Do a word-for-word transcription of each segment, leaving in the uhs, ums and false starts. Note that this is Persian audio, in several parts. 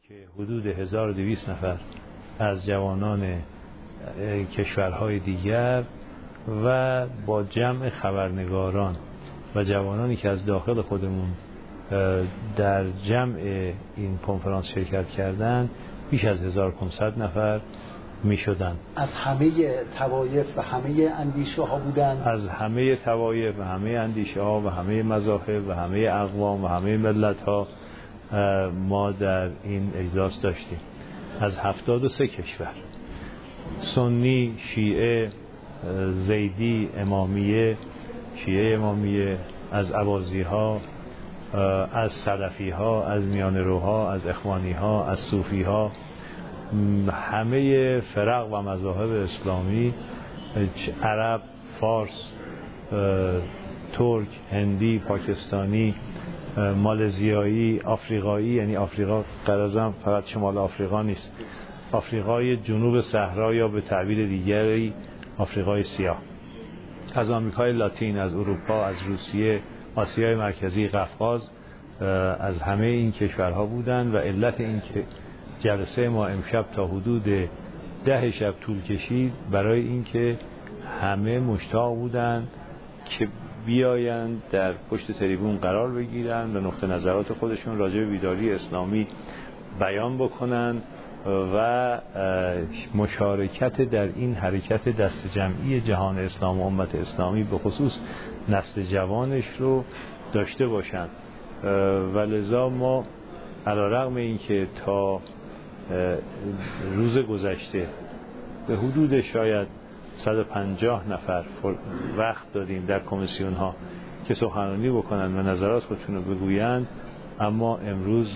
که حدود هزار و دویست نفر از جوانان کشورهای دیگر و با جمع خبرنگاران و جوانانی که از داخل خودمون در جمع این کنفرانس شرکت کردند بیش از هزار و پانصد نفر می شدن. از همه طوایف و همه اندیشه ها بودن؟ از همه طوایف و همه اندیشه ها و همه مذاهب و همه اقوام و همه ملت ها ما در این اجلاس داشتیم. از هفتاد و سه کشور، سنی، شیعه، زیدی، امامیه، شیعه امامیه، از عوازی ها، از سلفی ها، از میانه روها، از اخوانی ها، از صوفی ها، همه فرق و مذاهب اسلامی، عرب، فارس، ترک، هندی، پاکستانی، مالزیایی، آفریقایی، یعنی آفریقا قرازم فقط شمال آفریقا نیست، آفریقای جنوب صحرا یا به تعبیر دیگری آفریقای سیاه، از آمریکای لاتین، از اروپا، از روسیه، آسیای مرکزی، قفقاز، از همه این کشورها بودند و علت این که جلسه ما امشب تا حدود ده شب طول کشید برای اینکه همه مشتاق بودند که بیایند در پشت تریبون قرار بگیرند و نقطه نظرات خودشون راجع به بیداری اسلامی بیان بکنند و مشارکت در این حرکت دست جمعی جهان اسلام و امت اسلامی به خصوص نسل جوانش رو داشته باشند. و لذا ما علیرغم اینکه تا روز گذشته به حدود شاید صد و پنجاه نفر وقت دادیم در کمیسیون ها که سخنرانی بکنند و نظرات خودشون رو بگویند، اما امروز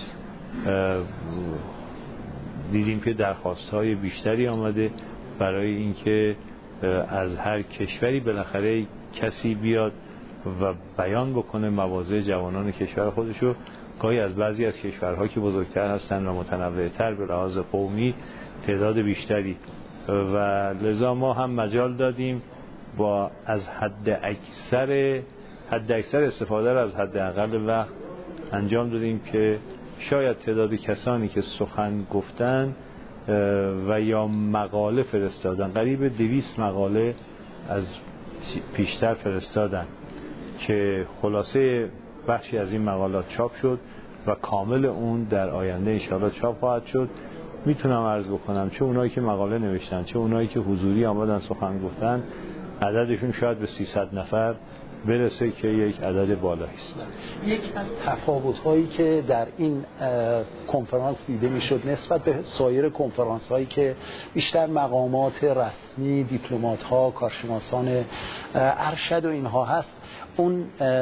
دیدیم که درخواست های بیشتری آمده برای اینکه از هر کشوری بالاخره کسی بیاد و بیان بکنه مواضع جوانان کشور خودشو. گاهی از بعضی از کشورها که بزرگتر هستند و متنوعتر به لحاظ قومی تعداد بیشتری، و لذا ما هم مجال دادیم با از حد اکثر حد اکثر استفاده را از حد اقل وقت انجام دادیم که شاید تعداد کسانی که سخن گفتن و یا مقاله فرستادن، قریب دویست مقاله از پیشتر فرستادن که خلاصه بخشی از این مقالات چاپ شد و کامل اون در آینده انشاءالله چاپ خواهد شد. میتونم عرض بکنم چه اونایی که مقاله نوشتن چه اونایی که حضوری آمدن سخن گفتن عددشون شاید به سیصد نفر برسه که یک عدد بالایی است. یک از تفاوت‌هایی که در این کنفرانس دیده میشد نسبت به سایر کنفرانس‌هایی که بیشتر مقامات رسمی، دیپلمات‌ها، کارشناسان ارشد و اینها هست، اون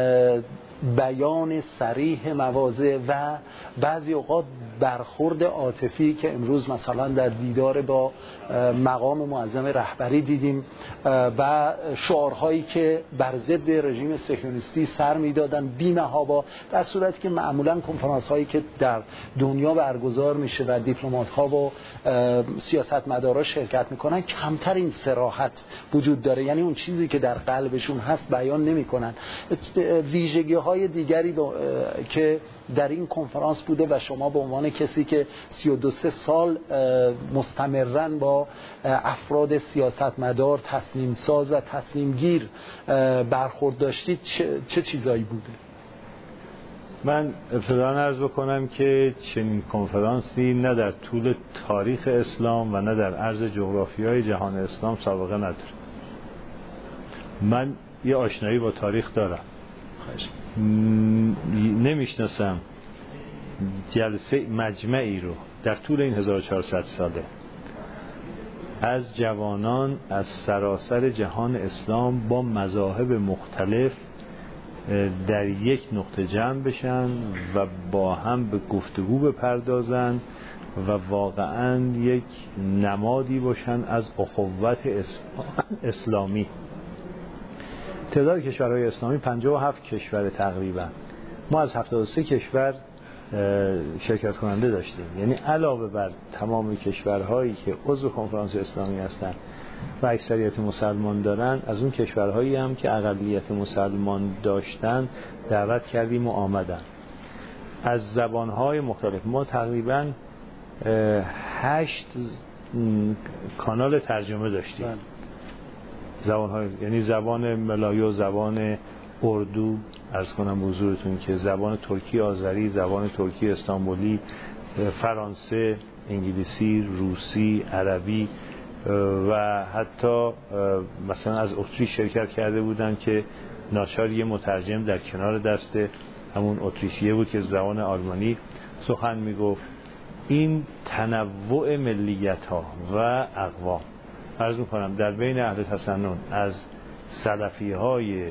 بیان صریح مواضع و بعضی اوقات برخورد عاطفی که امروز مثلا در دیدار با مقام معظم رهبری دیدیم و شعارهایی که بر ضد رژیم صهیونیستی سر میدادن بی‌محابا، در صورتی که معمولا کنفرانس هایی که در دنیا برگزار میشه و دیپلمات ها و سیاستمدارا شرکت میکنن کمتر این صراحت وجود داره، یعنی اون چیزی که در قلبشون هست بیان نمیکنن. ویژگی های دیگری که در این کنفرانس بوده و شما به عنوان کسی که سی و دو سال مستمراً با افراد سیاستمدار، تصمیم ساز و تصمیم گیر برخورد داشتید، چه, چه چیزایی بوده؟ من ابتداً عرض بکنم که چنین کنفرانسی نه در طول تاریخ اسلام و نه در عرض جغرافیای جهان اسلام سابقه نداره. من یه آشنایی با تاریخ دارم، نمیشناسم جلسه مجمعی رو در طول این هزار و چهارصد ساله از جوانان از سراسر جهان اسلام با مذاهب مختلف در یک نقطه جمع بشن و با هم به گفتگو بپردازن و واقعا یک نمادی باشن از اخوت اسلامی. تعداد کشورهای اسلامی پنجاه و هفت کشور تقریبا، ما از هفتاد و سه کشور شرکت کننده داشتیم، یعنی علاوه بر تمام کشورهایی که عضو کنفرانس اسلامی هستند و اکثریت مسلمان دارن، از اون کشورهایی هم که اقلیت مسلمان داشتن دعوت کردیم و آمدن از زبانهای مختلف. ما تقریبا هشت کانال ترجمه داشتیم. زبان‌های یعنی زبان ملایو، زبان اردو، عرض کنم به حضورتون که زبان ترکی آذری، زبان ترکی استانبولی، فرانسه، انگلیسی، روسی، عربی و حتی مثلا از اتریش شرکت کرده بودن که ناچار یه مترجم در کنار دست همون اتریشیه بود که زبان آلمانی سخن میگفت. این تنوع ملیت ها و اقوام، عرض میکنم در بین اهل تسنن از سلفی های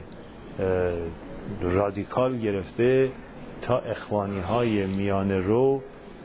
رادیکال گرفته تا اخوانی های میانه رو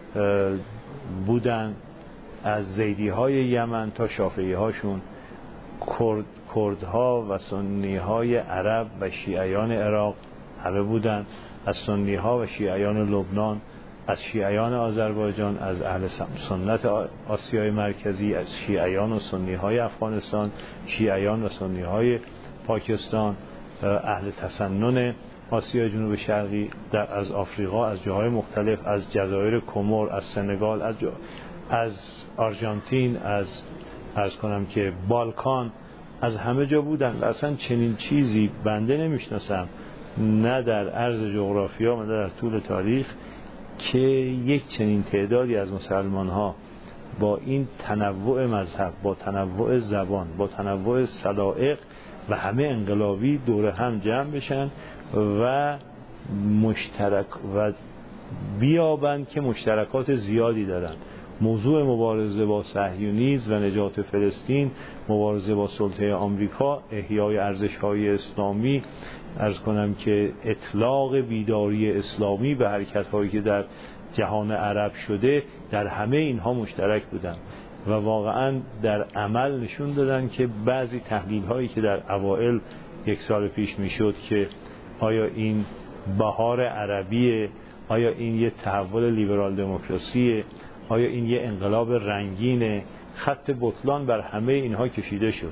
بودن، از زیدی های یمن تا شافعی هاشون، کرد، کردها و سنی های عرب و شیعیان عراق همه بودن، از سنی ها و شیعیان لبنان، از شیعیان آذربایجان، از اهل سنت آسیای مرکزی، از شیعیان و سنی های افغانستان، شیعیان و سنی های پاکستان، اهل تسنن آسیای جنوب شرقی، در از آفریقا، از جاهای مختلف، از جزایر کمور، از سنگال، از جا... از آرژانتین، از عرض کنم که بالکان، از همه جا بودن و اصلا چنین چیزی بنده نمیشناسم نه در عرض جغرافیا و نه در طول تاریخ که یک چنین تعدادی از مسلمان ها با این تنوع مذهب، با تنوع زبان، با تنوع سلائق و همه انقلابی دور هم جمع بشن و مشترک و بیابند که مشترکات زیادی دارن. موضوع مبارزه با صهیونیسم و نجات فلسطین، مبارزه با سلطه آمریکا، احیای ارزش‌های اسلامی، عرض کنم که اطلاق بیداری اسلامی به حرکت‌هایی که در جهان عرب شده، در همه اینها مشترک بودن و واقعا در عمل نشون دادن که بعضی تحلیل‌هایی که در اوائل یک سال پیش میشد که آیا این بهار عربیه، آیا این یه تحول لیبرال دموکراسیه، آیا این یه انقلاب رنگینه، خط بطلان بر همه اینها کشیده شد.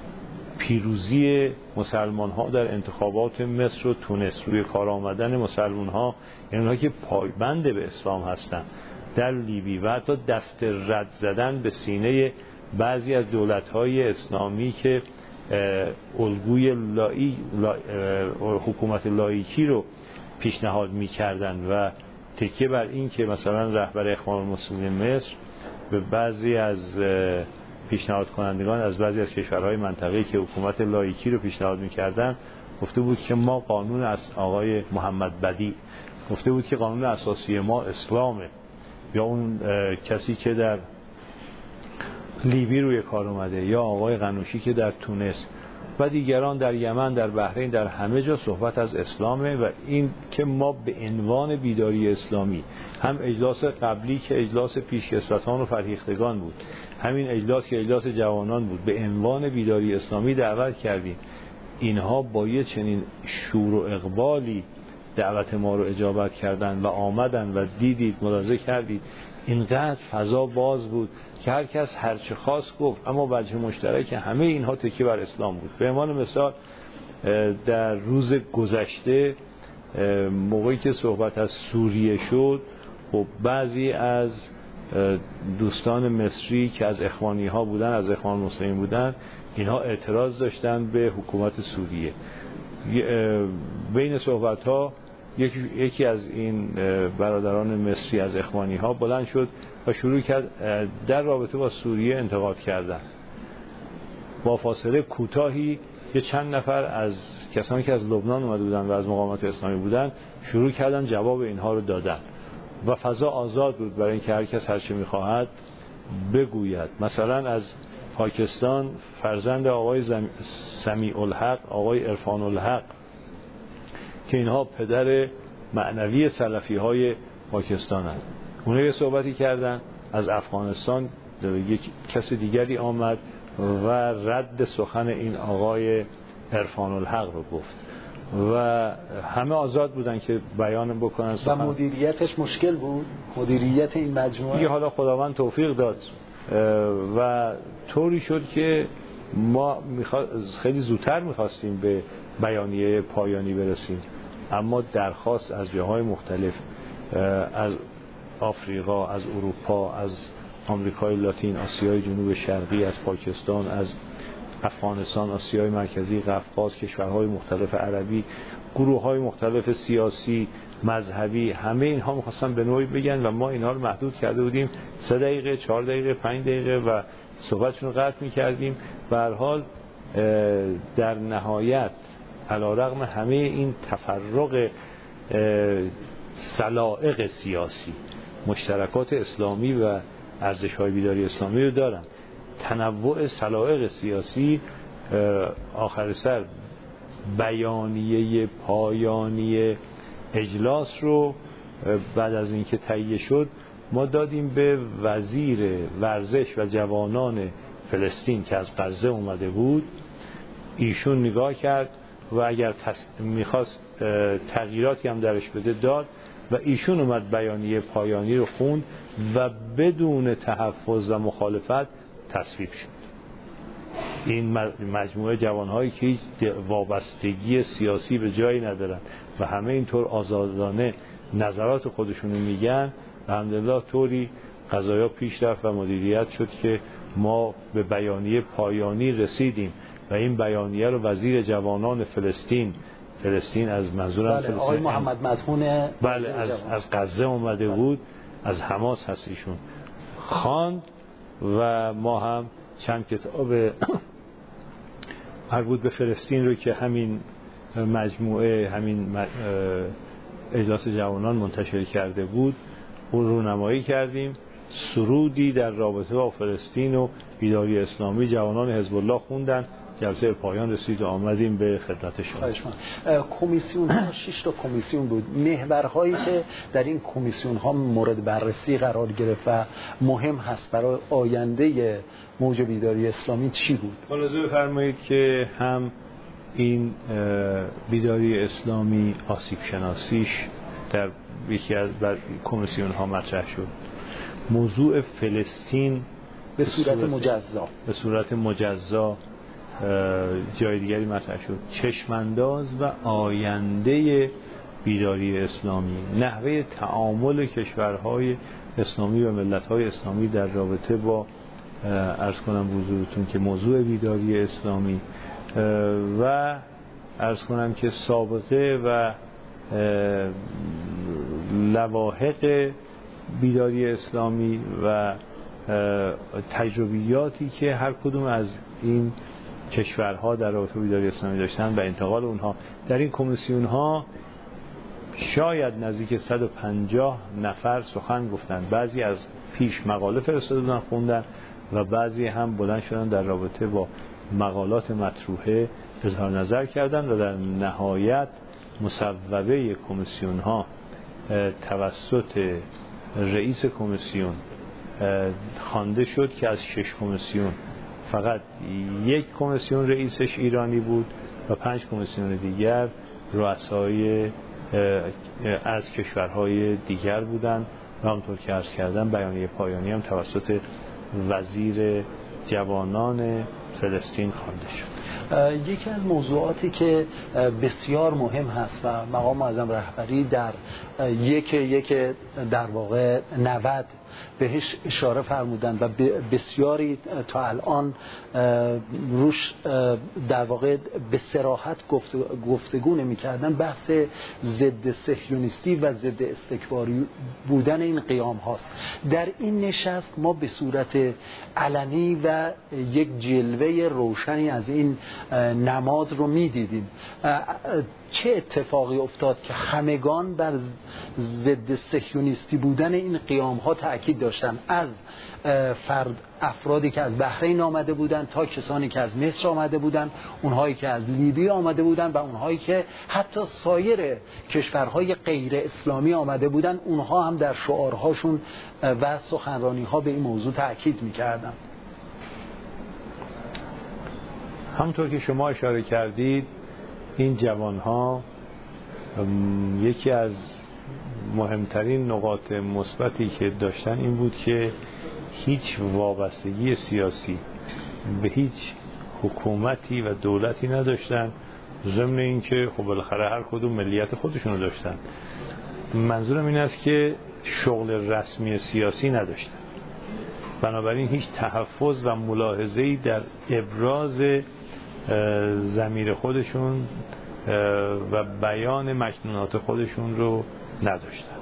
پیروزی مسلمان ها در انتخابات مصر و تونس، روی کار آمدن مسلمان ها، یعنی اونها که پایبند به اسلام هستن در لیبی و حتی دست رد زدن به سینه بعضی از دولت های اسلامی که الگوی لایی حکومت لاییکی رو پیشنهاد می‌کردند و تکیه بر این که مثلا رهبر اخوان المسلمین مصر به بعضی از پیشنهاد کنندگان از بعضی از کشورهای منطقه‌ای که حکومت لاییکی رو پیشنهاد می‌کردن گفته بود که ما قانون از آقای محمد بدی گفته بود که قانون اساسی ما اسلامه، یا اون کسی که در لیبی روی کار اومده، یا آقای قنوشی که در تونس و دیگران در یمن، در بحرین، در همه جا صحبت از اسلامه و این که ما به عنوان بیداری اسلامی، هم اجلاس قبلی که اجلاس پیشکسوتان و فرهیختگان بود، همین اجلاس که اجلاس جوانان بود، به عنوان بیداری اسلامی دعوت کردیم. اینها با یه چنین شور و اقبالی دعوت ما رو اجابت کردن و آمدن و دیدید، ملاحظه کردید اینقدر فضا باز بود که هر کس هر چه خواست گفت، اما وجه مشترک همه اینها تکیه بر اسلام بود. به عنوان مثال در روز گذشته موقعی که صحبت از سوریه شد، خب بعضی از دوستان مصری که از اخوانی ها بودن، از اخوان مسلمین بودن، اینها اعتراض داشتن به حکومت سوریه. بین صحبت ها یکی, یکی از این برادران مصری از اخوانی ها بلند شد و شروع کرد در رابطه با سوریه انتقاد کردن. با فاصله کوتاهی یه چند نفر از کسانی که از لبنان اومده بودن و از مقاومت اسلامی بودن شروع کردن جواب اینها رو دادن و فضا آزاد بود برای اینکه هر کس هر چه میخواهد بگوید. مثلا از پاکستان فرزند آقای سمیع الحق، آقای عرفان الحق، که اینها پدر معنوی سلفی های پاکستان هست، اونها یه صحبتی کردن. از افغانستان یک کس دیگری آمد و رد سخن این آقای عرفان الحق رو گفت و همه آزاد بودن که بیان بکنن سخن. و مدیریتش مشکل بود، مدیریت این مجموعه. دیگه حالا خداوند توفیق داد و طوری شد که ما خیلی زودتر میخواستیم به بیانیه پایانی برسیم، اما درخواست از جاهای مختلف، از آفریقا، از اروپا، از آمریکای لاتین، آسیای جنوب شرقی، از پاکستان، از افغانستان، آسیای مرکزی، قفقاز، کشورهای مختلف عربی، گروه‌های مختلف سیاسی، مذهبی، همه اینها می‌خواستن به نوعی بگن و ما اینها رو محدود کرده بودیم سه دقیقه، چهار دقیقه، پنج دقیقه و صحبتشون رو قطع می‌کردیم. به هر حال در نهایت علیرغم همه این تفرق سلائق سیاسی، مشترکات اسلامی و ارزش‌های بیداری اسلامی رو دارن، تنوع سلائق سیاسی آخر سر بیانیه پایانی اجلاس رو بعد از اینکه تهیه شد ما دادیم به وزیر ورزش و جوانان فلسطین که از غزه اومده بود. ایشون نگاه کرد و اگر تس... میخواست تغییراتی هم درش بده داد و ایشون اومد بیانیه پایانی رو خوند و بدون تحفظ و مخالفت تصویب شد. این مجموعه جوانهایی که هیچ وابستگی سیاسی به جایی ندارن و همه اینطور آزادانه نظرات خودشونو میگن، الحمدلله طوری قضایا پیش رفت و مدیریت شد که ما به بیانیه پایانی رسیدیم و این بیانیه رو وزیر جوانان فلسطین فلسطین از منظورم بله، فلسطین آقای محمد مدحون بله از از غزه اومده بله. بود از حماس هست ایشون خواند و ما هم چند کتاب مربوط به فلسطین رو که همین مجموعه همین اجلاس جوانان منتشر کرده بود اون رو رونمایی کردیم. سرودی در رابطه با فلسطین و بیداری اسلامی جوانان حزب الله خوندن. جلسه پایان رسید و آمدیم به خدمت شما. کمیسیون ها شش تا کمیسیون بود. محورهایی که در این کمیسیون ها مورد بررسی قرار گرفت و مهم هست برای آینده موج بیداری اسلامی چی بود؟ ملاحظه بفرمایید که هم این بیداری اسلامی آسیب شناسیش در یکی از کمیسیون ها مطرح شد. موضوع فلسطین به صورت مجزا به صورت مجزا جای دیگری مطرح شد. چشمانداز و آینده بیداری اسلامی، نحوه تعامل کشورهای اسلامی و ملت‌های اسلامی در رابطه با عرض کنم حضورتون که موضوع بیداری اسلامی و عرض کنم که سابقه و لواحق بیداری اسلامی و تجربیاتی که هر کدوم از این کشورها در رابطه با بیداری اسلامی داشتن و انتقال اونها در این کمیسیون ها شاید نزدیک صد و پنجاه نفر سخن گفتن. بعضی از پیش مقاله فرستادن خوندن و بعضی هم بلند شدن در رابطه با مقالات مطروحه اظهار نظر کردن و در نهایت مصوبه کمیسیون ها توسط رئیس کمیسیون خوانده شد که از شش کمیسیون فقط یک کمیسیون رئیسش ایرانی بود و پنج کمیسیون دیگر رؤسای از کشورهای دیگر بودند و همونطور که عرض کردم بیانیه پایانی هم توسط وزیر جوانان فلسطین خوانده شد. یکی از موضوعاتی که بسیار مهم هست و مقام معظم رهبری در یک یک در واقع نود بهش اشاره فرمودن و بسیاری تا الان روش در واقع به صراحت گفتگو نمی‌کردن، بحث ضد صهیونیستی و ضد استکباری بودن این قیام هاست. در این نشست ما به صورت علنی و یک جلوه روشنی از این نماد رو می‌دیدیم. چه اتفاقی افتاد که همگان بر ضد صهیونیستی بودن این قیام ها تأکید داشتن، از فرد افرادی که از بحرین آمده بودن تا کسانی که از مصر آمده بودن، اونهایی که از لیبی آمده بودن و اونهایی که حتی سایر کشورهای غیر اسلامی آمده بودن، اونها هم در شعارهاشون و سخنرانی‌ها به این موضوع تأکید می‌کردن. همونطور که شما اشاره کردید این جوانها یکی از مهمترین نقاط مثبتی که داشتن این بود که هیچ وابستگی سیاسی به هیچ حکومتی و دولتی نداشتن، ضمن اینکه خب بالاخره هر کدوم ملیت خودشونو داشتن. منظورم این است که شغل رسمی سیاسی نداشتن، بنابراین هیچ تحفظ و ملاحظه‌ای در ابراز ضمیر خودشون و بیان مکنونات خودشون رو نداشتن.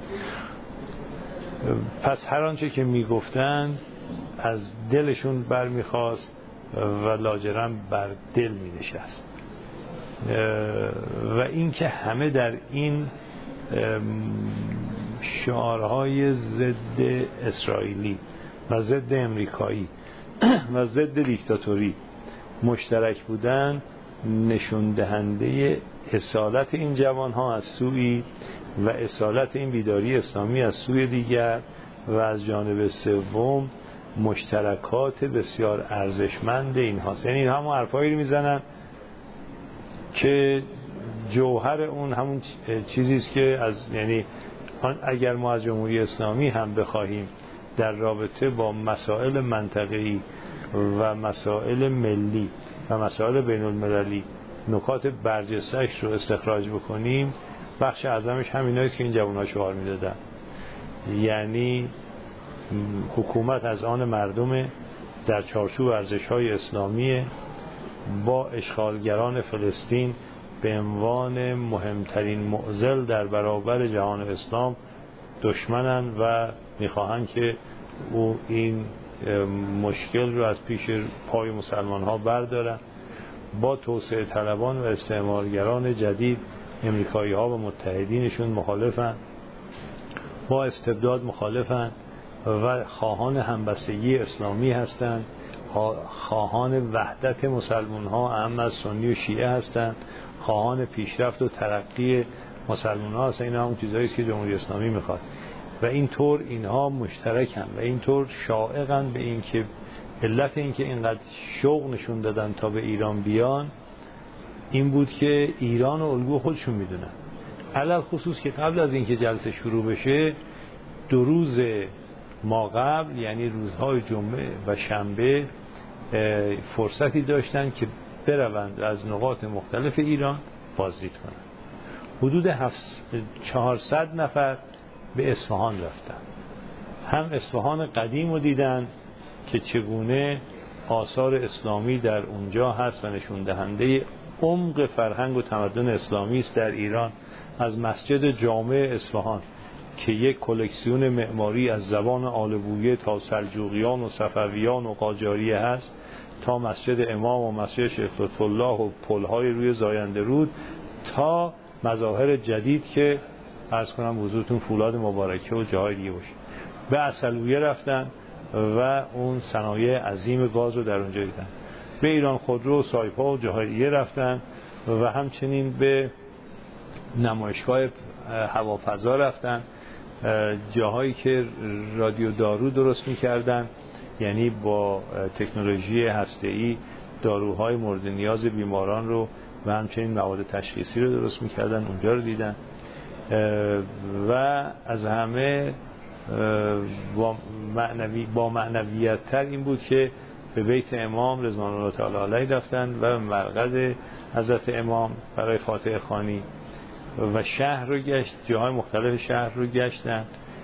پس هر آنچه که میگفتن از دلشون برمیخواست و لاجرم بر دل مینشست و این که همه در این شعارهای ضد اسرائیلی و ضد امریکایی و ضد دیکتاتوری مشترک بودن نشون دهنده اصالت این جوان ها از سوی و اصالت این بیداری اسلامی از سوی دیگر و از جانب سوم مشترکات بسیار ارزشمند این هاست. یعنی همون حرفایی رو میزنن که جوهر اون همون چیزی است که از یعنی اگر ما از جمهوری اسلامی هم بخواهیم در رابطه با مسائل منطقه‌ای و مسائل ملی و مسائل بین المللی نکات برجسته‌اش رو استخراج بکنیم، بخش اعظمش همیناییست که این جوان‌ها شعار میدادن. یعنی حکومت از آن مردم در چارچوب ارزش‌های اسلامی با اشغالگران فلسطین به عنوان مهمترین معضل در برابر جهان اسلام دشمنن و میخواهند که او این مشکل رو از پیش پای مسلمان ها بردارن. با توسعه طلبان و استعمارگران جدید امریکایی ها و متحدینشون مخالفن، با استبداد مخالفن و خواهان همبستگی اسلامی هستند، خواهان وحدت مسلمان ها اهم از سنی و شیعه هستند، خواهان پیشرفت و ترقی مسلمان ها هستند. این همون چیزایی است که جمهوری اسلامی میخواد و اینطور اینها مشترکن و اینطور شائقن به این که علت این که اینقدر شوق نشون دادن تا به ایران بیان این بود که ایران و الگو خودشون میدونن. علل خصوص که قبل از اینکه جلسه شروع بشه دو روز ما قبل، یعنی روزهای جمعه و شنبه، فرصتی داشتن که بروند از نقاط مختلف ایران بازدید کنند. حدود چهارصد نفر به اصفهان رفتن، هم اصفهان قدیم رو دیدن که چگونه آثار اسلامی در اونجا هست و نشون دهنده عمق فرهنگ و تمدن اسلامی است در ایران، از مسجد جامع اصفهان که یک کلکسیون معماری از زبان آل بویه تا سلجوقیان و صفویان و قاجاریه هست، تا مسجد امام و مسجد شیخ لطف‌الله و پل‌های روی زاینده رود، تا مظاهر جدید که عرض کنم حضورتون فولاد مبارکه و جاهای دیگه باشه. به عسلویه رفتن و اون صنایع عظیم گاز رو در اونجا دیدن. به ایران خودرو و سایپا و جاهای دیگه رفتن و همچنین به نمایشگاه هوافضا رفتن، جاهایی که رادیو دارو درست می‌کردن، یعنی با تکنولوژی هسته‌ای داروهای مورد نیاز بیماران رو و همچنین مواد تشخیصی رو درست می‌کردن، اونجا رو دیدن. و از همه با معنوی با معنویت تر این بود که به بیت امام رضوان الله تعالی علیه رفتن و به مرقد حضرت امام برای فاتحه خوانی و شهر رو گشت، جاهای مختلف شهر رو گشتن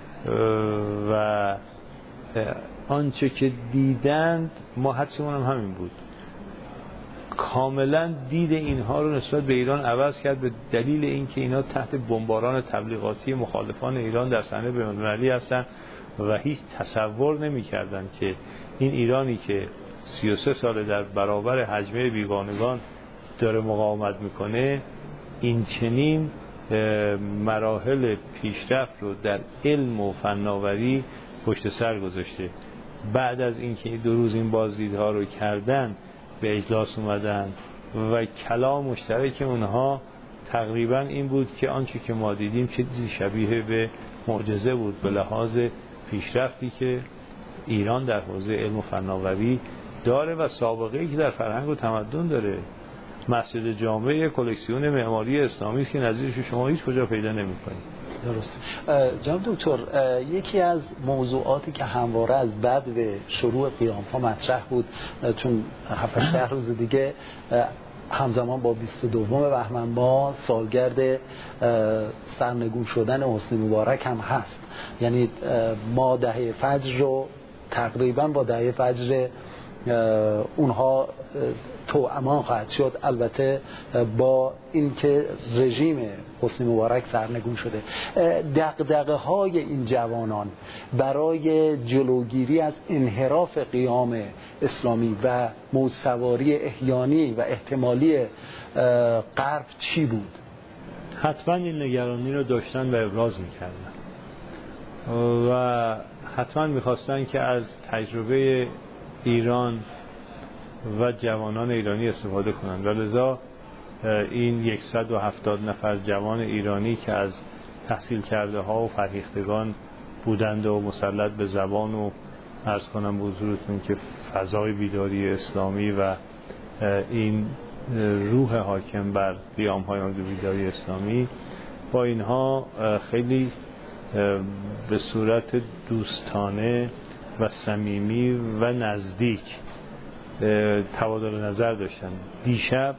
و آنچه که دیدند ما حدسمون هم همین بود. کاملا دید اینها رو نسبت به ایران عوض کرد به دلیل اینکه اینا تحت بمباران تبلیغاتی مخالفان ایران در صحنه بین‌المللی هستن و هیچ تصور نمی‌کردن که این ایرانی که سی و سه ساله در برابر هجمه بیگانگان داره مقاومت میکنه این چنین مراحل پیشرفت رو در علم و فناوری پشت سر گذاشته. بعد از اینکه دو روز این بازدیدها رو کردن به اجلاس اومدن و کلام مشترک اونها تقریبا این بود که آنچه که ما دیدیم چیزی شبیه به معجزه بود به لحاظ پیشرفتی که ایران در حوزه علم و فناوری داره و سابقه‌ای که در فرهنگ و تمدن داره. مسجد جامع کلکسیون معماری اسلامی است که نظیرش شما هیچ کجا پیدا نمی‌کنید. درست. جناب دکتر، یکی از موضوعاتی که همواره از بعد به شروع قیام ها مطرح بود، چون هفت هشت روز دیگه همزمان با بیست و دوم بهمن ماه سالگرد سرنگون شدن حسنی مبارک هم هست. یعنی ما دهه فجر رو تقریبا با دهه فجر اونها توامان خواهد شد، البته با اینکه رژیم حسنی مبارک سرنگون شده. دغدغه های این جوانان برای جلوگیری از انحراف قیام اسلامی و موج‌سواری احیانی و احتمالی غرب چی بود؟ حتما این نگرانی رو داشتن و ابراز میکردن و حتما میخواستن که از تجربه ایران و جوانان ایرانی استفاده کنند و لذا این صد و هفتاد نفر جوان ایرانی که از تحصیل کرده ها و فرهیختگان بودند و مسلط به زبان و عرض کنم به حضورتون که فضای بیداری اسلامی و این روح حاکم بر قیام های بیداری اسلامی، با اینها خیلی به صورت دوستانه و صمیمی و نزدیک تبادل نظر داشتن. دیشب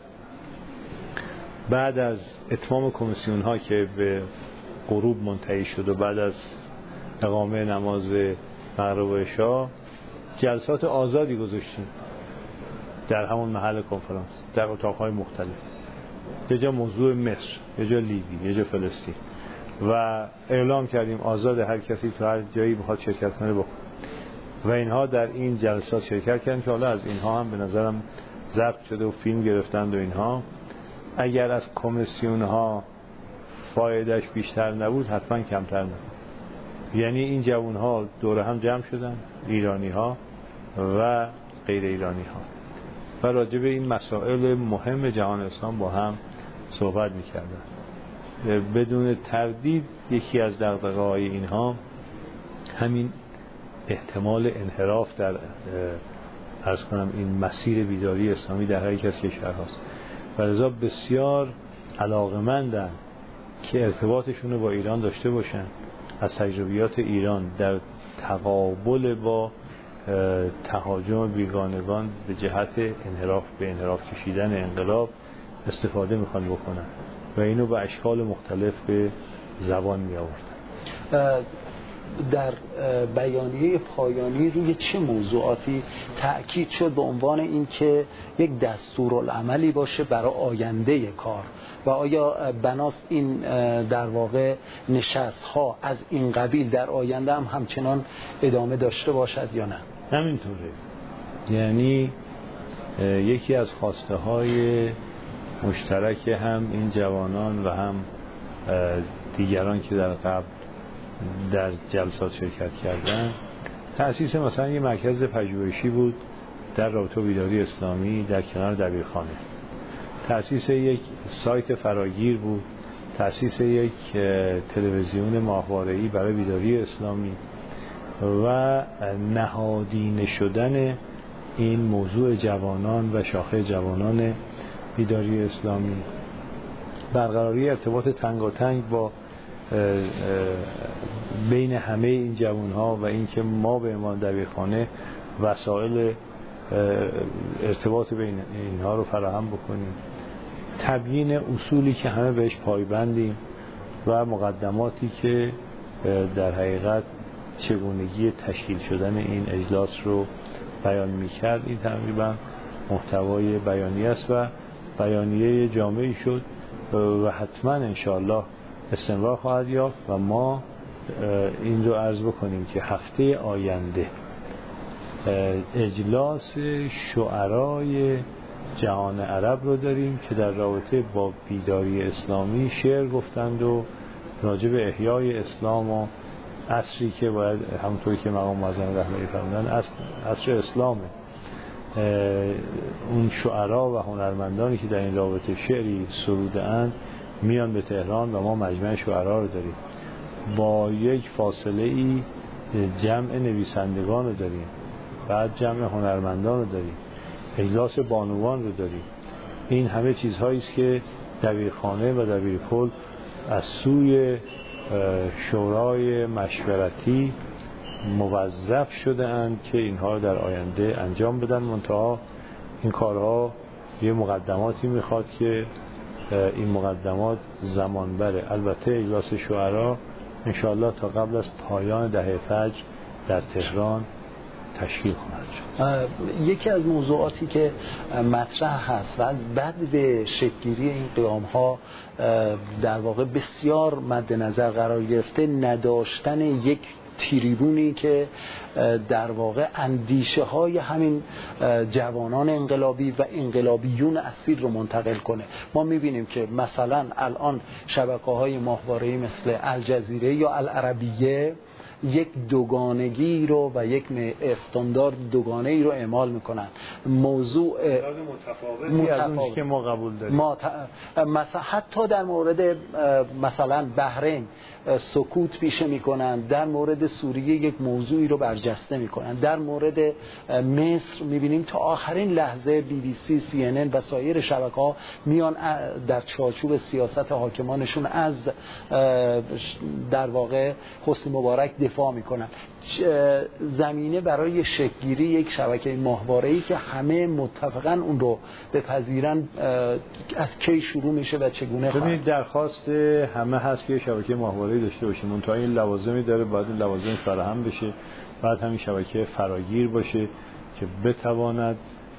بعد از اتمام کمیسیون ها که به غروب منتهی شد و بعد از اقامه نماز مغرب و عشا جلسات آزادی گذاشتیم در همون محل کنفرانس در اتاقهای مختلف، یه جا موضوع مصر، یه جا لیبی، یه جا فلسطین، و اعلام کردیم آزاد هر کسی تو هر جایی بخواد شرکت کنه بکنه و اینها در این جلسات شرکت کردن که حالا از اینها هم به نظرم ضبط شده و فیلم گرفتند و اینها. اگر از کمیسیون ها فایدهش بیشتر نبود حتما کمتر نبود. یعنی این جوان ها دور هم جمع شدن، ایرانی ها و غیر ایرانی ها، و راجع به این مسائل مهم جهان اسلام با هم صحبت می‌کردن. بدون تردید یکی از دغدغه‌های اینها همین احتمال انحراف در عرض کنم این مسیر بیداری اسلامی در هر یک از کشورهاست و لذا بسیار علاقه‌مندن که ارتباطشون رو با ایران داشته باشن، از تجربیات ایران در تقابل با تهاجم بیگانگان به جهت انحراف به انحراف کشیدن انقلاب استفاده میخوان بکنن و اینو به اشکال مختلف به زبان می آوردن. در بیانیه پایانی روی چه موضوعاتی تأکید شد به عنوان اینکه یک دستورالعملی باشه برای آینده کار و آیا بناست این در واقع نشست ها از این قبیل در آینده هم همچنان ادامه داشته باشد یا نه؟ همینطوره. یعنی یکی از خواسته های مشترک هم این جوانان و هم دیگران که در قبل در جلسات شرکت کردن تأسیس مثلا یه مرکز پژوهشی بود در رابطه بیداری اسلامی در کنار دبیرخانه، تأسیس یک سایت فراگیر بود، تأسیس یک تلویزیون ماهواره‌ای برای بیداری اسلامی و نهادینه شدن این موضوع جوانان و شاخه جوانان بیداری اسلامی، برقراری ارتباط تنگاتنگ با بین همه این جوانها و اینکه ما به عنوان دبیرخانه وسایل ارتباط بین اینها رو فراهم بکنیم، تبیین اصولی که همه بهش پایبندیم و مقدماتی که در حقیقت چگونگی تشکیل شدن این اجلاس رو بیان می‌کرد. این تقریبا محتوای بیانیه است و بیانیه جامعی شد و حتما انشاءالله استمرار خواهد یافت و ما این رو عرض بکنیم که هفته آینده اجلاس شعرای جهان عرب رو داریم که در رابطه با بیداری اسلامی شعر گفتند و راجع به احیای اسلام و عصری که باید همونطوری که مقام معظم رحمتی فرمودن عصر اسلامه. اون شعرا و هنرمندانی که در این رابطه شعری سروده اند میان به تهران و ما مجمع شعرا رو داریم، با یک فاصله ای جمع نویسندگان رو داریم، بعد جمع هنرمندان رو داریم، اجلاس بانوان رو داریم. این همه چیزهایی است که دبیرخانه و دبیرکل از سوی شورای مشورتی موظف شده اند که اینها در آینده انجام بدن. منتها این کارها یه مقدماتی میخواد که این مقدمات زمان بره. البته اجلاس شورا انشاءالله تا قبل از پایان دهه فجر در تهران تشکیل خواهد شد. یکی از موضوعاتی که مطرح هست و از بعد به شکل‌گیری این قیام ها در واقع بسیار مد نظر قرار گرفته، نداشتن یک تریبونی که در واقع اندیشه های همین جوانان انقلابی و انقلابیون اصیل رو منتقل کنه. ما میبینیم که مثلا الان شبکه های ماهواره‌ای مثل الجزیره یا العربیه یک دوگانگی رو و یک استاندارد دوگانه‌ای رو اعمال میکنن. موضوع متفاوتی از اون که ما قبول داریم. ما ت... مثلا حتی در مورد مثلا بحرین سکوت پیشه میکنن، در مورد سوریه یک موضوعی رو برجسته میکنن، در مورد مصر میبینیم تا آخرین لحظه بی بی سی، سی ان ان و سایر شبکه‌ها میان در چارچوب سیاست حاکمانشون از در واقع حسنی مبارک دفاع میکنن. زمینه برای شکل‌گیری یک شبکه ماهواره‌ای که همه متفقاً اون رو بپذیرن از کی شروع میشه و چگونه خواهد؟ ببینید درخواست همه هست که شبکه ماهواره‌ای داشته باشیم، منتها این لوازمی داره، باید این لوازم فراهم بشه، بعد همین شبکه فراگیر باشه که بتواند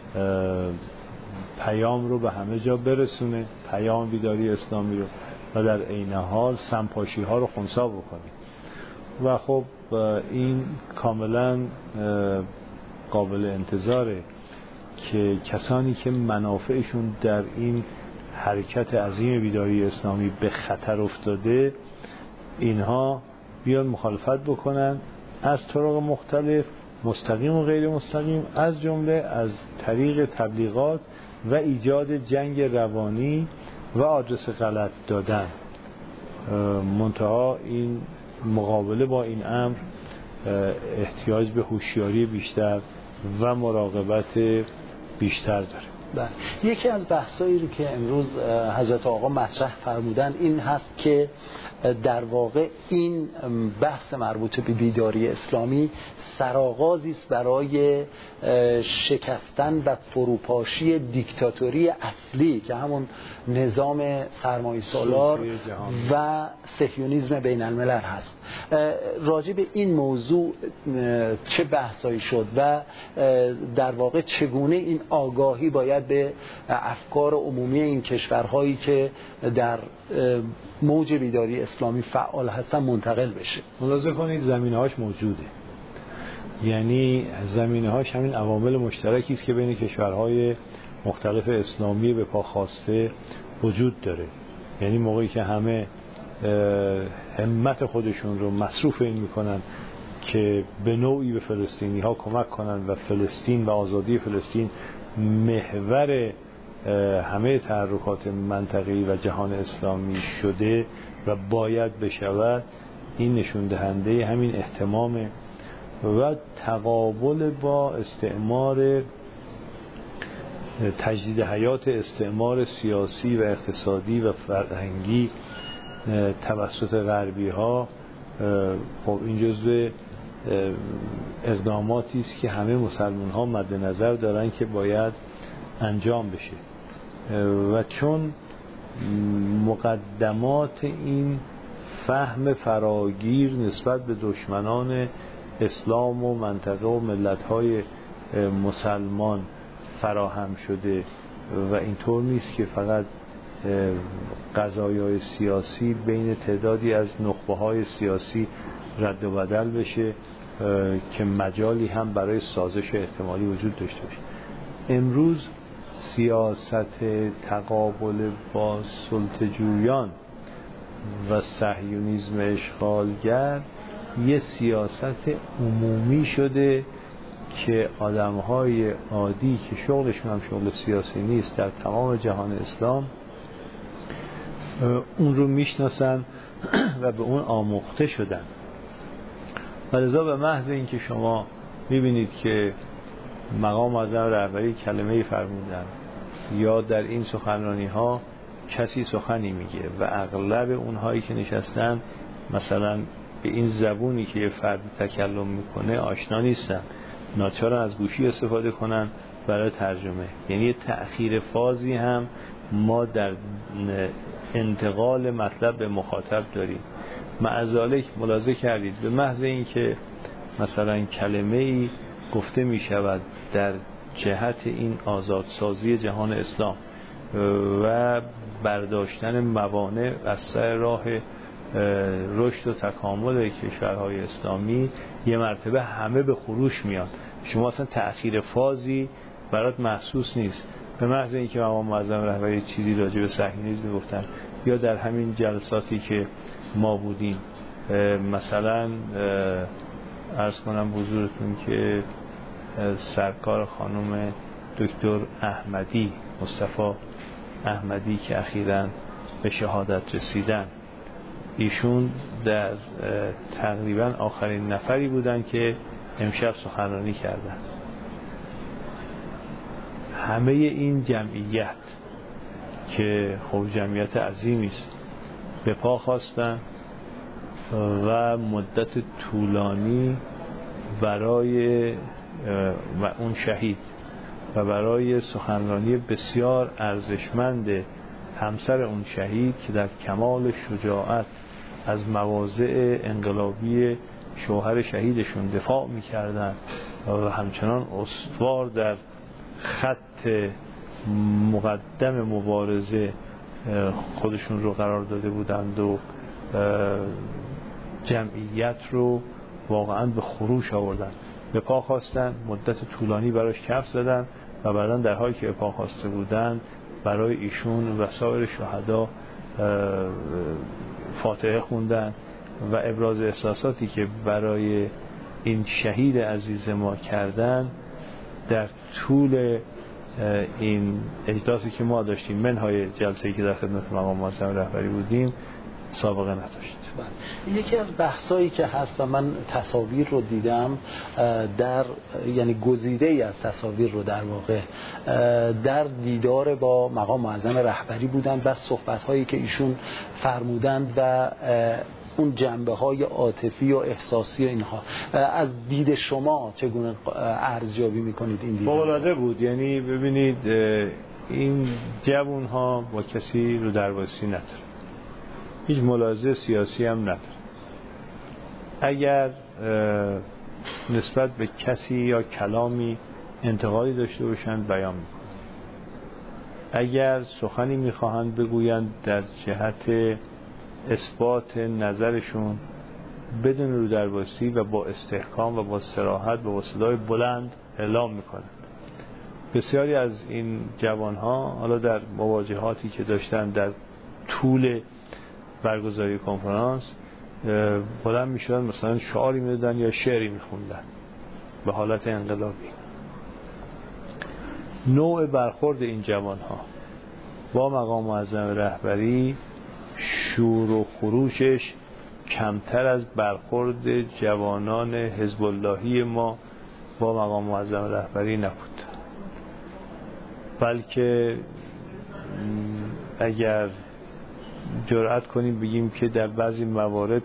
پیام رو به همه جا برسونه، پیام بیداری اسلامی رو، و در عین حال سمپاشی ها رو خنثی بکنه. و خب این کاملا قابل انتظاره که کسانی که منافعشون در این حرکت عظیم بیداری اسلامی به خطر افتاده، اینها بیان مخالفت بکنن از طرق مختلف، مستقیم و غیر مستقیم، از جمله از طریق تبلیغات و ایجاد جنگ روانی و آدرس غلط دادن. منتها این مقابله با این امر احتیاج به هوشیاری بیشتر و مراقبت بیشتر داره. بله. یکی از بحثایی رو که امروز حضرت آقا مطرح فرمودن این هست که در واقع این بحث مربوط به بیداری اسلامی سرآغازی است برای شکستن و فروپاشی دیکتاتوری اصلی که همون نظام سرمایه‌سالار و صهیونیسم بین الملل هست. راجع به این موضوع چه بحثایی شد و در واقع چگونه این آگاهی باید به افکار عمومی این کشورهایی که در موج بیداری اسلامی فعال هستن منتقل بشه؟ ملاحظه کنید زمینه‌هاش موجوده، یعنی زمینه‌هاش همین عوامل مشترکی است که بین کشورهای مختلف اسلامی به پا خواسته وجود داره. یعنی موقعی که همه همت خودشون رو مصروف این میکنن که به نوعی به فلسطینی ها کمک کنن و فلسطین و آزادی فلسطین محور همه تحرکات منطقه‌ای و جهان اسلامی شده و باید بشود، این نشون دهنده همین اهتمام و تقابل با استعمار، تجدید حیات استعمار سیاسی و اقتصادی و فرهنگی توسط غربی ها. خب این جزو اقداماتی است که همه مسلمان ها مد نظر دارن که باید انجام بشه و چون مقدمات این فهم فراگیر نسبت به دشمنان اسلام و منطقه و ملت‌های مسلمان فراهم شده و اینطور نیست که فقط قضایای سیاسی بین تعدادی از نخبه‌های سیاسی رد و بدل بشه که مجالی هم برای سازش احتمالی وجود داشته باشه. امروز سیاست تقابل با سلطه‌جویان و صهیونیسم اشغالگر یه سیاست عمومی شده که آدم‌های عادی که شغلشون هم شغل سیاسی نیست در تمام جهان اسلام اون رو میشناسن و به اون آموخته شدن. و لذا به محض اینکه شما میبینید که مقام معظم رهبری کلمه‌ای فرمودن یا در این سخنرانی ها کسی سخنی میگه و اغلب اونهایی که نشستن مثلا به این زبونی که یه فرد تکلم میکنه آشنا نیستن، ناچارن از گوشی استفاده کنن برای ترجمه. یعنی تأخیر فازی هم ما در انتقال مطلب به مخاطب داریم. معذالک ملاحظه کردید به محض این که مثلا کلمه ای گفته می شود در جهت این آزادسازی جهان اسلام و برداشتن موانع از سر راه رشد و تکامل کشورهای اسلامی، یه مرتبه همه به خروش میاد. شما اصلا تأخیر فازی برات محسوس نیست. به محض اینکه مقام معظم رهبری چیزی راجع به صهیونیسم میگفتن یا در همین جلساتی که ما بودیم، مثلا عرض کنم حضورتون که سرکار خانم دکتر احمدی، مصطفی احمدی که اخیراً به شهادت رسیدن، ایشون در تقریبا آخرین نفری بودن که امشب سخنرانی کردن. همه این جمعیت که خب جمعیت عظیمی است به پا خواستن و مدت طولانی برای و اون شهید و برای سخنرانی بسیار ارزشمند همسر اون شهید که در کمال شجاعت از مواضع انقلابی شوهر شهیدشون دفاع می‌کردند و همچنان استوار در خط مقدم مبارزه خودشون رو قرار داده بودند و جمعیت رو واقعا به خروش آوردن، به پا خواستن، مدت طولانی براش کف زدن و بعداً در حالی که به پا خواسته بودن برای ایشون و سایر شهدا فاتحه خوندن و ابراز احساساتی که برای این شهید عزیز ما کردن در طول این اجلاسی که ما داشتیم منهای جلسه‌ای که در خدمت مقام معظم رهبری بودیم سابقه نداشت. یکی از بحثایی که هست و من تصاویر رو دیدم در یعنی گزیده ای از تصاویر رو در واقع در دیدار با مقام معظم رهبری بودن و صحبت هایی که ایشون فرمودند و اون جنبه های عاطفی و احساسی اینها، از دید شما چگونه ارزیابی میکنید این دیدار؟ فوق‌العاده بود. یعنی ببینید این جوان ها با کسی رو درواسی نداره، هیچ ملاحظه سیاسی هم نداره. اگر نسبت به کسی یا کلامی انتقادی داشته باشند بیان میکنند، اگر سخنی میخواهند بگویند در جهت اثبات نظرشون بدون رو درواسی و با استحکام و با صراحت و با صدای بلند اعلام میکنند. بسیاری از این جوانها حالا در مواجهاتی که داشتن در طول برگزاری کنفرانس بلند میشدن، مثلا شعاری میدادن یا شعری میخوندن به حالت انقلابی. نوع برخورد این جوانها با مقام معظم رهبری شور و خروشش کمتر از برخورد جوانان حزب اللهی ما با مقام معظم رهبری نبود، بلکه اگر جرأت کنیم بگیم که در بعضی موارد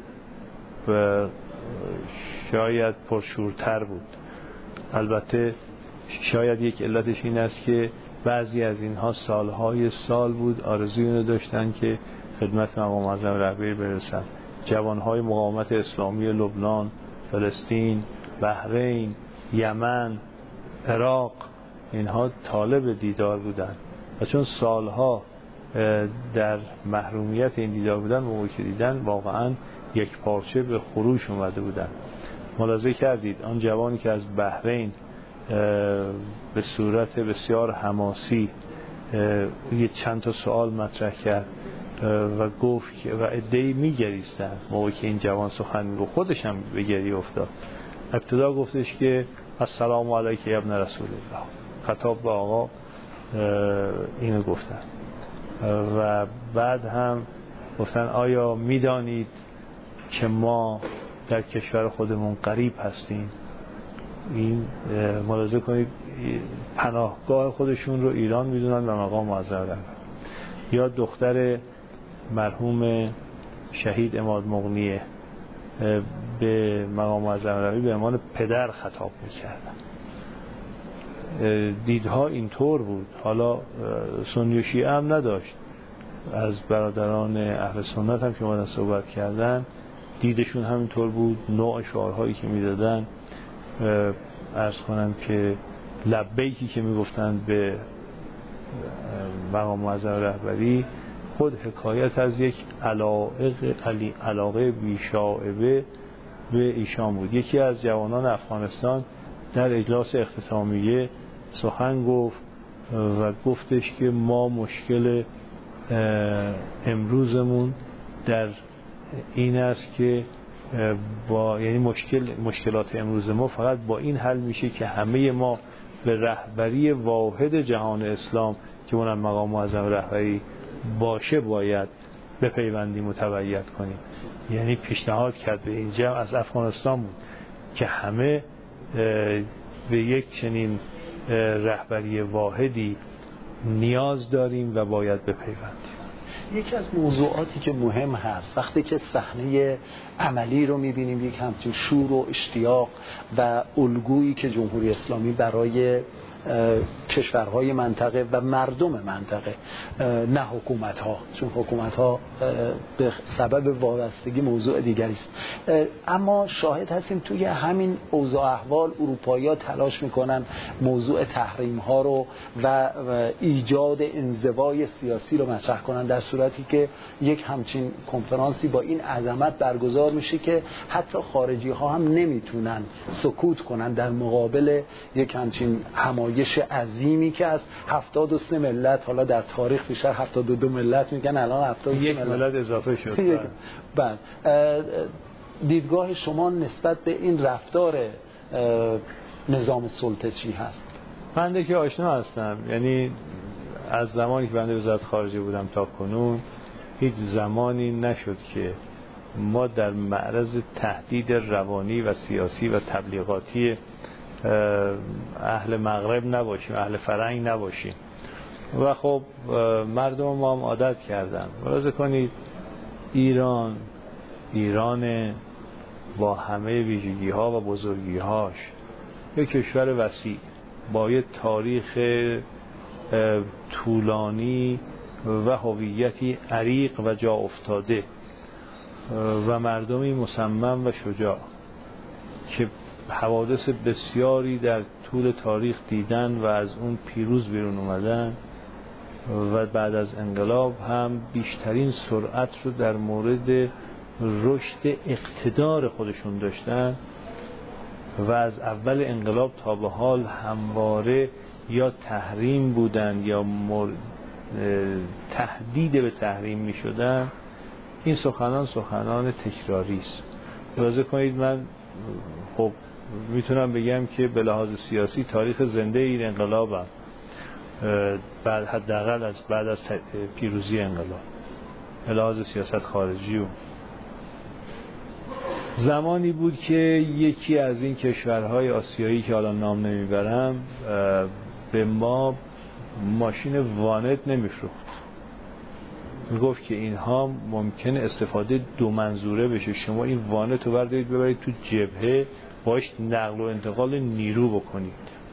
شاید پرشورتر بود. البته شاید یک علتش این است که بعضی از اینها سالهای سال بود آرزوی اینو داشتن که خدمت مقام معظم رهبری برسن. جوانهای مقاومت اسلامی لبنان، فلسطین، بحرین، یمن، عراق، اینها طالب دیدار بودن و چون سالها در محرومیت این دیدار بودن، موقعی که دیدن واقعا یک پارچه به خروش اومده بودن. ملاحظه کردید آن جوانی که از بحرین به صورت بسیار حماسی یه چند تا سوال مطرح کرد و گفت و عده‌ای می‌گریستن موقعی که این جوان سخن میگفت، خودش هم به گریه افتاد. ابتدا گفتش که السلام علیک یا ابن رسول الله، خطاب به آقا اینو گفتن و بعد هم گفتن آیا میدانید که ما در کشور خودمون غریب هستیم؟ این ملاحظه کنید پناهگاه خودشون رو ایران میدونن و مقام معظم رهبری. یا دختر مرحوم شهید عماد مغنیه به مقام معظم رهبری به عنوان پدر خطاب میکردن. دیدها اینطور بود. حالا سنی و شیعه هم نداشت، از برادران اهل سنت هم که اومدن صحبت کردن دیدشون همینطور بود. نوع شعارهایی که میدادن، عرض کنم که لبیکی که میگفتن به مقام معظم رهبری خود حکایت از یک علاقه علاقه بی‌شائبه به ایشان بود. یکی از جوانان افغانستان در اجلاس اختتامیه سخن گفت و گفتش که ما مشکل امروزمون در این است که با یعنی مشکل مشکلات امروز ما فقط با این حل میشه که همه ما به رهبری واحد جهان اسلام که اونم مقام معظم رهبری باشه باید بپیوندیم و تبعیت کنیم. یعنی پیشنهاد کرد به اینجا از افغانستان بود که همه به یک چنین رهبری واحدی نیاز داریم و باید بپیوندیم. یکی از موضوعاتی که مهم هست وقتی که صحنه عملی رو میبینیم، یک همچین شور و اشتیاق و الگویی که جمهوری اسلامی برای کشورهای منطقه و مردم منطقه، نه حکومت ها، چون حکومت ها به سبب وابستگی موضوع دیگری است، اما شاهد هستیم توی همین اوضاع احوال اروپایی ها تلاش میکنن موضوع تحریم ها رو و ایجاد انزوای سیاسی رو مطرح کنن، در صورتی که یک همچین کنفرانسی با این عظمت برگزار میشه که حتی خارجی ها هم نمیتونن سکوت کنن در مقابل یک همچین همایش عظیمی که از هفتاد و سه ملت، حالا در تاریخ بیشتر هفتاد و دو ملت میگن، الان هفتاد و سه یک ملت, ملت اضافه شد. بله. دیدگاه شما نسبت به این رفتار نظام سلطه چی هست؟ بنده که آشنا هستم، یعنی از زمانی که بنده وزارت خارجه بودم تا کنون هیچ زمانی نشد که ما در معرض تهدید روانی و سیاسی و تبلیغاتی اهل مغرب نباشیم، اهل فرنگ نباشیم. و خب مردم ما هم عادت کردن. ملاحظه کنید ایران ایران با همه ویژگی ها و بزرگی هاش یک کشور وسیع با یک تاریخ طولانی و هویتی عریق و جا افتاده و مردمی مصمم و شجاع که حوادث بسیاری در طول تاریخ دیدن و از اون پیروز بیرون اومدن و بعد از انقلاب هم بیشترین سرعت رو در مورد رشد اقتدار خودشون داشتن و از اول انقلاب تا به حال همواره یا تحریم بودن یا مر... تهدید به تحریم می شدن. این سخنان سخنان تکراری است. ملاحظه کنید من خب میتونم بگم که به لحاظ سیاسی تاریخ زنده این انقلابم، بعد حداقل از بعد از پیروزی انقلاب به لحاظ سیاست خارجی و زمانی بود که یکی از این کشورهای آسیایی که حالا نام نمیبرم به ما ماشین وانت نمیفروخت، میگفت که اینها ممکنه استفاده دو منظوره بشه، شما این وانت رو بردارید ببرید تو جبهه باش نقل و انتقال نیرو بکنید.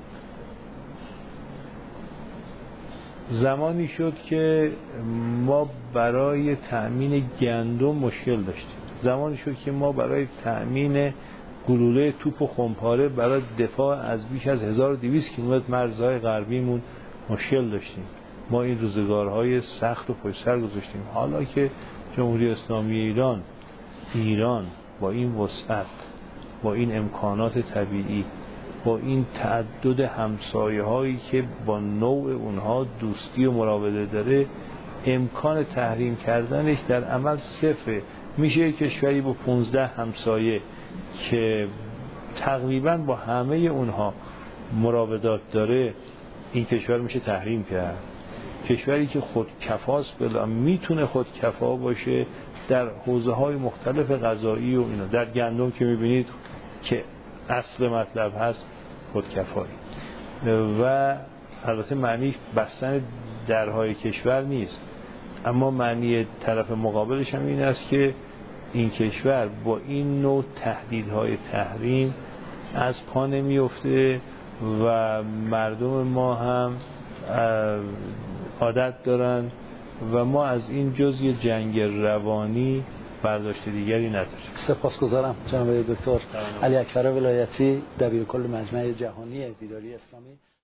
زمانی شد که ما برای تأمین گندم مشکل داشتیم، زمانی شد که ما برای تأمین گلوله توپ و خمپاره برای دفاع از بیش از هزار و دویست کیلومتر مرزهای غربیمون مشکل داشتیم. ما این روزگارهای سخت و پشت سر گذاشتیم. حالا که جمهوری اسلامی ایران ایران با این وسعت، با این امکانات طبیعی، با این تعدد همسایه هایی که با نوع اونها دوستی و مراوده داره، امکان تحریم کردنش در عمل صفره. میشه کشوری با پونزده همسایه که تقریبا با همه اونها مراودات داره، این کشور میشه تحریم کرد. کشوری که خودکفاست بلا میتونه خودکفا باشه در حوزه های مختلف غذایی و اینا. در گندم که میبینید که اصل مطلب هست خودکفایی، و البته معنی بستن درهای کشور نیست، اما معنی طرف مقابلش هم این است که این کشور با این نوع تهدیدهای تحریم از پا نمیفته و مردم ما هم عادت دارن و ما از این جز یه جنگ روانی برداشت دیگری نداریم. سپاسگزارم جناب دکتر علی اکبر ولایتی، دبیر کل مجمع جهانی بیداری اسلامی.